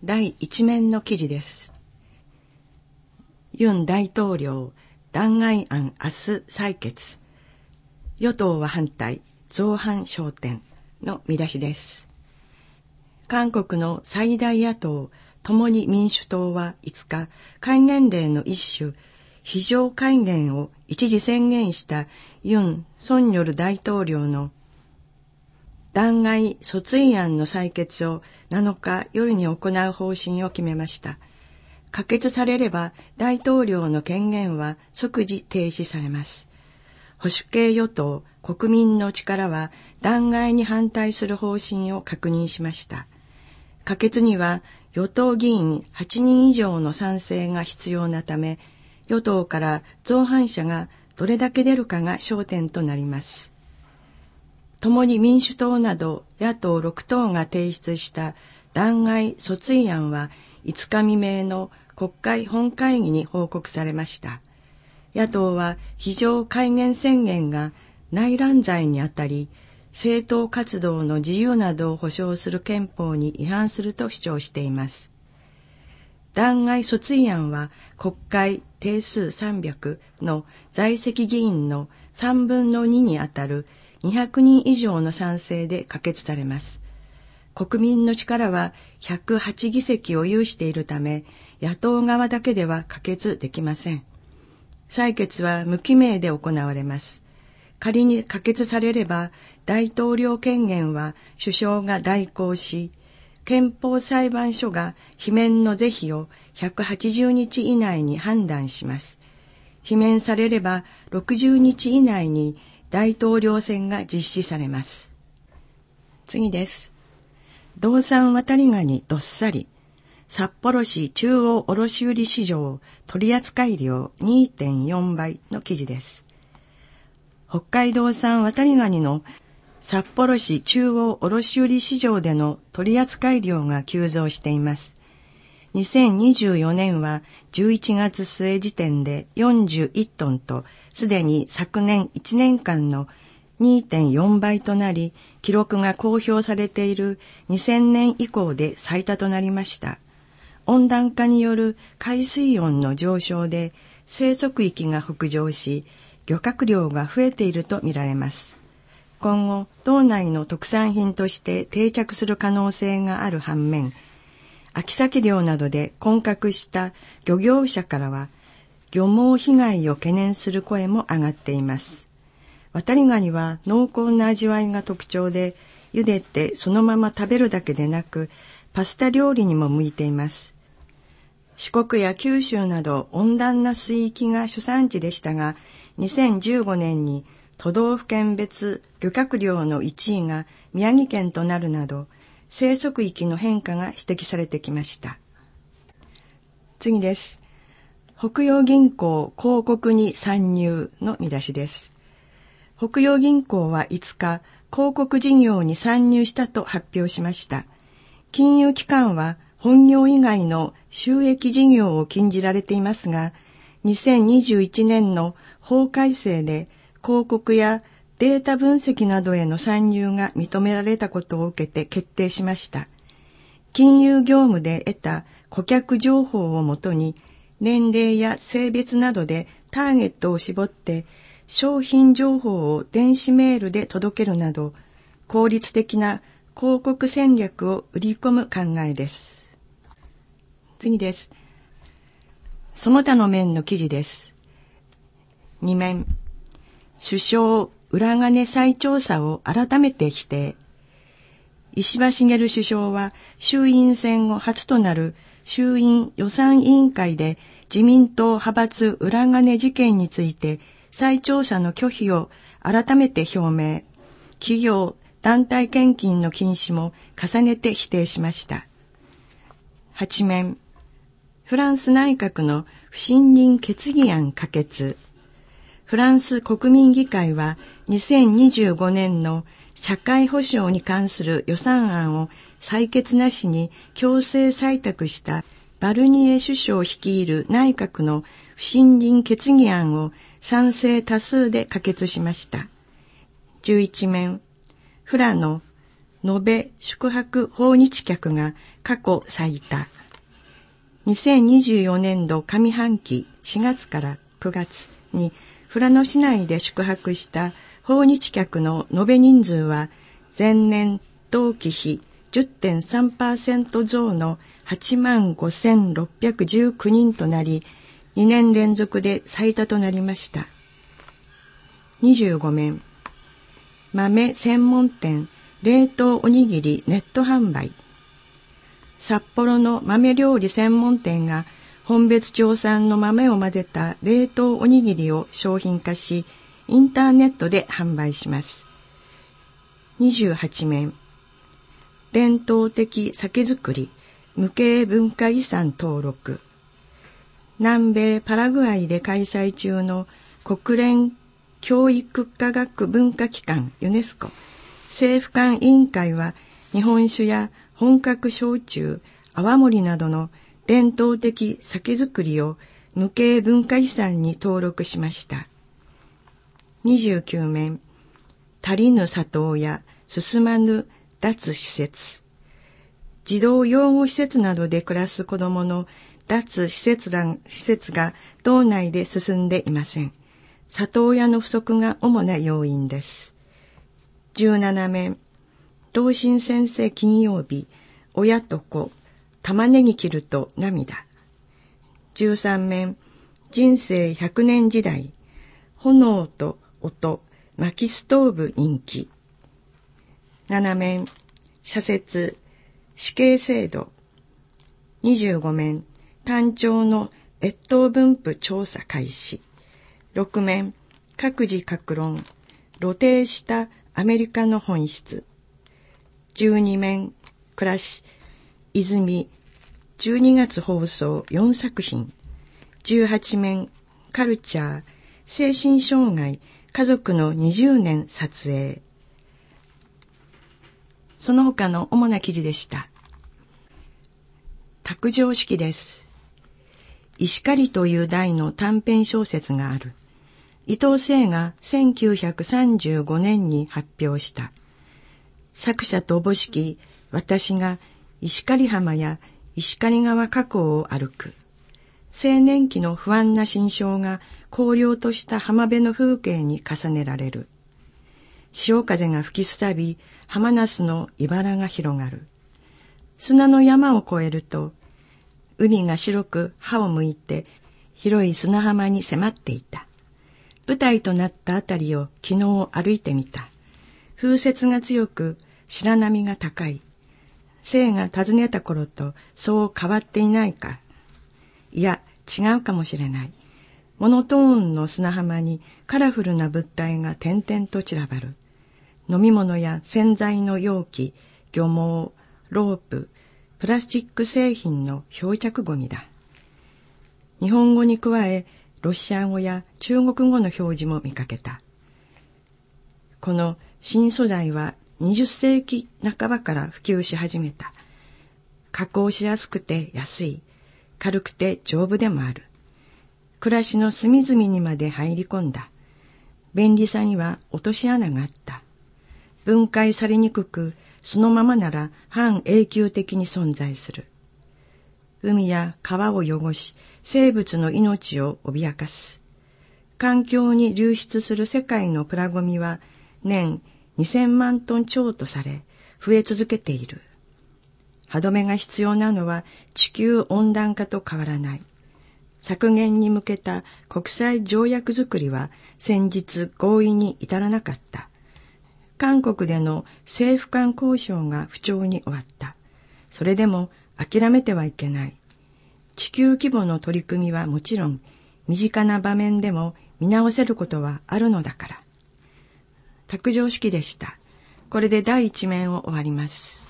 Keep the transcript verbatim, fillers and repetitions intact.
第一面の記事です。ユン大統領弾劾案明日採決。与党は反対、造反焦点の見出しです。韓国の最大野党、共に民主党はいつか、戒厳令の一種、非常戒厳を一時宣言したユン・ソンニョル大統領の弾劾訴追案の採決をなのか夜に行う方針を決めました。可決されれば大統領の権限は即時停止されます。保守系与党国民の力は弾劾に反対する方針を確認しました。可決には与党議員はちにん以上の賛成が必要なため、与党から造反者がどれだけ出るかが焦点となります。共に民主党など野党ろく党が提出した弾劾訴追案はいつか未明の国会本会議に報告されました。野党は非常戒厳宣言が内乱罪にあたり、政党活動の自由などを保障する憲法に違反すると主張しています。弾劾訴追案は国会定数さんびゃくの在籍議員のさんぶんのににあたるにひゃくにん以上の賛成で可決されます。国民の力はひゃくはちぎせきを有しているため、野党側だけでは可決できません。採決は無記名で行われます。仮に可決されれば、大統領権限は首相が代行し、憲法裁判所が罷免の是非をひゃくはちじゅうにち以内に判断します。罷免されればろくじゅうにち以内に大統領選が実施されます。次です。道産渡りガニどっさり。札幌市中央卸売市場取扱量 にてんよんばいの記事です。北海道産渡りガニの札幌市中央卸売市場での取扱量が急増しています。にせんにじゅうよねんはじゅういちがつ末時点でよんじゅういちトンと、すでに昨年いちねんかんの にてんよんばいとなり、記録が公表されているにせんねん以降で最多となりました。温暖化による海水温の上昇で生息域が北上し、漁獲量が増えているとみられます。今後、道内の特産品として定着する可能性がある反面、秋鮭漁などで困惑した漁業者からは、漁網被害を懸念する声も上がっています。渡りガニは濃厚な味わいが特徴で、茹でてそのまま食べるだけでなく、パスタ料理にも向いています。四国や九州など温暖な水域が主産地でしたが、にせんじゅうごねんに都道府県別漁獲量のいちいが宮城県となるなど、生息域の変化が指摘されてきました。次です。北洋銀行広告に参入の見出しです。北洋銀行はいつか広告事業に参入したと発表しました。金融機関は本業以外の収益事業を禁じられていますが、にせんにじゅういちねんの法改正で広告やデータ分析などへの参入が認められたことを受けて決定しました。金融業務で得た顧客情報をもとに、年齢や性別などでターゲットを絞って商品情報を電子メールで届けるなど、効率的な広告戦略を売り込む考えです。次です。その他の面の記事です。に面。首相裏金再調査を改めて否定。石破茂首相は衆院選後初となる衆院予算委員会で自民党派閥裏金事件について再調査の拒否を改めて表明。企業団体献金の禁止も重ねて否定しました。はち面。フランス内閣の不信任決議案可決。フランス国民議会はにせんにじゅうごねんの社会保障に関する予算案を採決なしに強制採択したバルニエ首相率いる内閣の不信任決議案を賛成多数で可決しました。じゅういち面。フラの延べ宿泊訪日客が過去最多。にせんにじゅうよねんど上半期しがつからくがつに富良野市内で宿泊した訪日客の延べ人数は前年同期比 じゅってんさんパーセント 増のはちまんごせんろっぴゃくじゅうきゅうにんとなり、にねん連続で最多となりました。にじゅうごめん、豆専門店冷凍おにぎりネット販売。札幌の豆料理専門店が本別町産の豆を混ぜた冷凍おにぎりを商品化し、インターネットで販売します。にじゅうはちめん、伝統的酒造り無形文化遺産登録。南米パラグアイで開催中の国連教育科学文化機関ユネスコ政府間委員会は、日本酒や本格焼酎、泡盛などの伝統的酒造りを無形文化遺産に登録しました。にじゅうきゅうめん、足りぬ里親、進まぬ脱施設。児童養護施設などで暮らす子どもの脱施設ら施設が道内で進んでいません。里親の不足が主な要因です。じゅうななめん、同心先生金曜日、親と子、玉ねぎ切ると涙。じゅうさんめん、人生ひゃくねん時代、炎と音、薪ストーブ人気。ななめん、社説、死刑制度。にじゅうごめん、単調の越冬分布調査開始。ろくめん、各自各論、露呈したアメリカの本質。じゅうにめん、暮らし、泉、じゅうにがつ放送よんさくひん。じゅうはちめん、カルチャー、精神障害、家族のにじゅうねん撮影。その他の主な記事でした。卓上式です。石狩という題の短編小説がある。伊藤清がせんきゅうひゃくさんじゅうごねんに発表した。作者とおぼしき私が石狩浜や石狩川河口を歩く。青年期の不安な心象が荒涼とした浜辺の風景に重ねられる。潮風が吹きすたび、浜那須の茨が広がる。砂の山を越えると、海が白く歯を向いて広い砂浜に迫っていた。舞台となったあたりを昨日歩いてみた。風雪が強く白波が高い。生が訪ねた頃とそう変わっていないか。いや、違うかもしれない。モノトーンの砂浜にカラフルな物体が点々と散らばる。飲み物や洗剤の容器、漁網、ロープ、プラスチック製品の漂着ゴミだ。日本語に加え、ロシア語や中国語の表示も見かけた。この新素材はにじゅっせいきなかばから普及し始めた。加工しやすくて安い、軽くて丈夫でもある。暮らしの隅々にまで入り込んだ。便利さには落とし穴があった。分解されにくく、そのままなら半永久的に存在する。海や川を汚し、生物の命を脅かす。環境に流出する世界のプラゴミは年にせんまんトン超とされ、増え続けている。歯止めが必要なのは地球温暖化と変わらない。削減に向けた国際条約作りは先日合意に至らなかった。韓国での政府間交渉が不調に終わった。それでも諦めてはいけない。地球規模の取り組みはもちろん、身近な場面でも見直せることはあるのだから。卓上式でした。これでだいいちめんを終わります。